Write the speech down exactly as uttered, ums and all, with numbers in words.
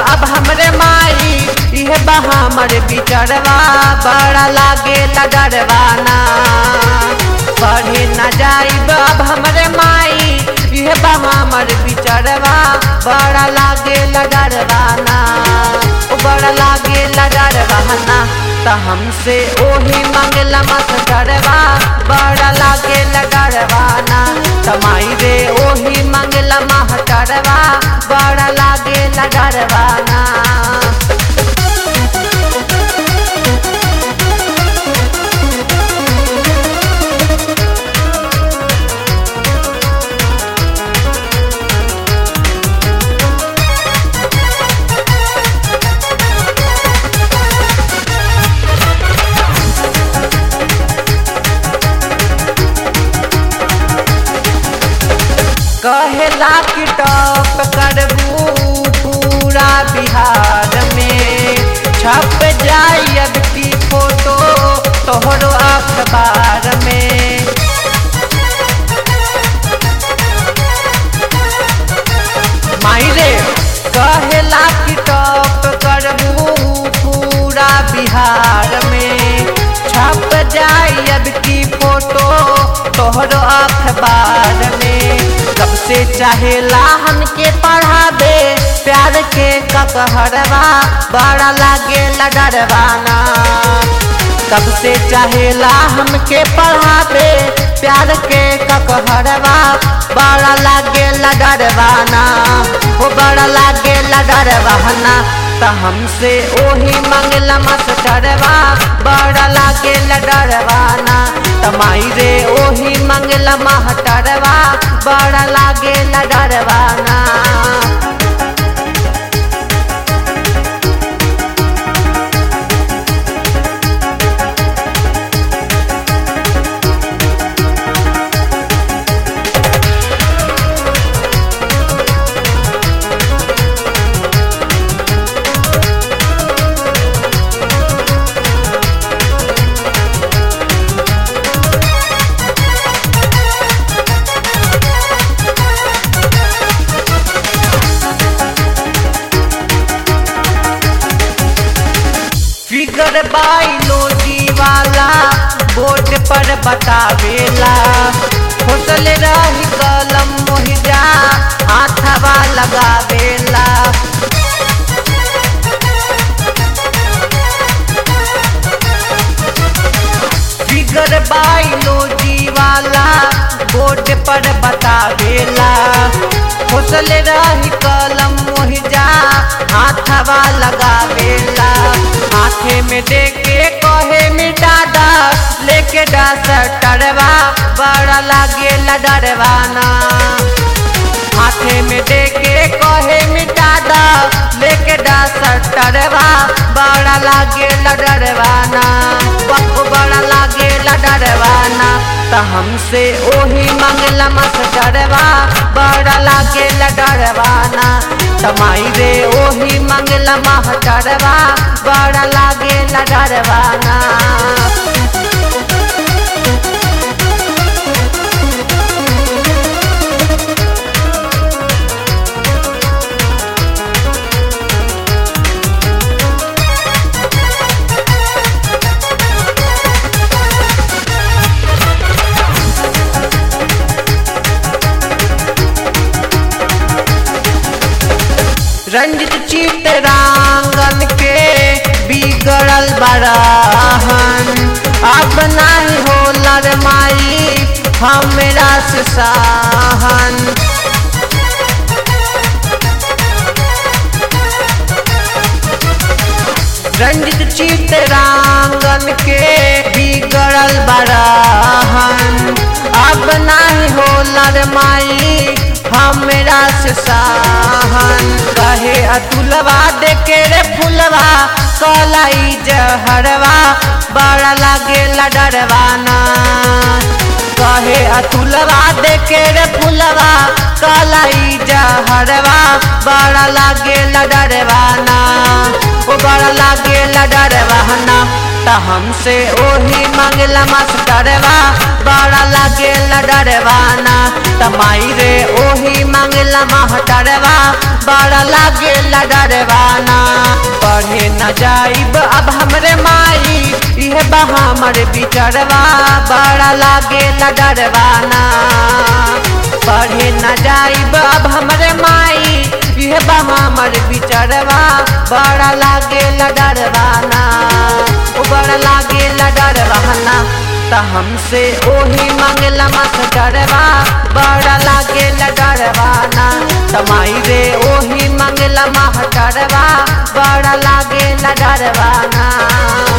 अब हमरे माई यह बा हमर बिचरवा बड़ा लागे डरवाना पढ़े न जाइब अब हमरे माई यह बा हमर बिचरवा बड़ा लागे डरवाना बड़ा लागे डरवाना त हमसे ओही मांगला मास्टरवा बड़ा लागे डरवाना तमाई रे ओही मांगला मास्टरवा बड़ा लागे डरवाना। कहेला कि टॉप करबू पूरा बिहार में छप जाई अब की फोटो तोहरो अखबार में। माई रे कहेला कि टॉप करबू पूरा बिहार में छप जाई अब की फोटो तोहरो अखबार में। कब से चाहेला हमके पढ़ावे प्यार के ककहरवा बड़ा लागे डरवाना कब से चाहेला हमके पढ़ावे प्यार के ककहरवा बड़ा लागे डरवाना वो बड़ा लागे डरवाना त हमसे ओही मंगला मास्टरवा बड़ा लागे डरवाना तमाई रे ओही मंगला मास्टरवा बड़ा लागे डरवाना। फिगर बायोलॉजी वाला बोर्ड पर बतावेला खोसल रही कलम मोहिजा हाथवा लगावेला। फिगर बायोलॉजी वाला बोर्ड पर बतावेला खोसल रही कलम मोहिजा हाथवा लगावेला। हाथे में देके कहे मिटा दा लेके डरवा बड़ा लागे डरवाना हाथे में देके कहे मिटा दा लेके डरवा बड़ा लागे डरवाना बड़ा लागे डरवाना त हमसे ओही मंगला मास्टरवा बड़ा लागे डरवाना तमाई रे ओही मंगला मास्टरवा बड़ा लागे डरवाना। रंजित चितरांगन के बिगड़ल बड़ाहन अब नहीं होला रे माई हमरा से सहन। रंजित चितरांगन के बिगड़ल बड़ाहन अब नहीं होला रे माई हमरा से सहन। कहे अतुलवा देके रे फुलवा कलाई जहरवा बड़ा लागे डरवाना कहे अतुलवा देके रे फुलवा कलाई जहरवा बड़ा लागे डरवाना वो बड़ा लागे डरवाना त हमसे ओही मंगला मास्टरवा बड़ा लागे डरवाना तमाई रे ओही मांगला महटरवा बड़ा लागे डरवाना। पढ़े न जाइब अब हमरे माई यह बहा हमर बिचरवा बड़ा लागे डरवाना। पढ़े न जाइब अब हमरे माई यह बहा हमर बिचरवा बड़ा लागे डरवाना। बड़ा लागे डरवाना त हमसे ओही मांगला मास्टरवा बड़ा लागे डरवाना। तमाई रे ओही मांगला महटरवा बड़ा लागे डरवाना।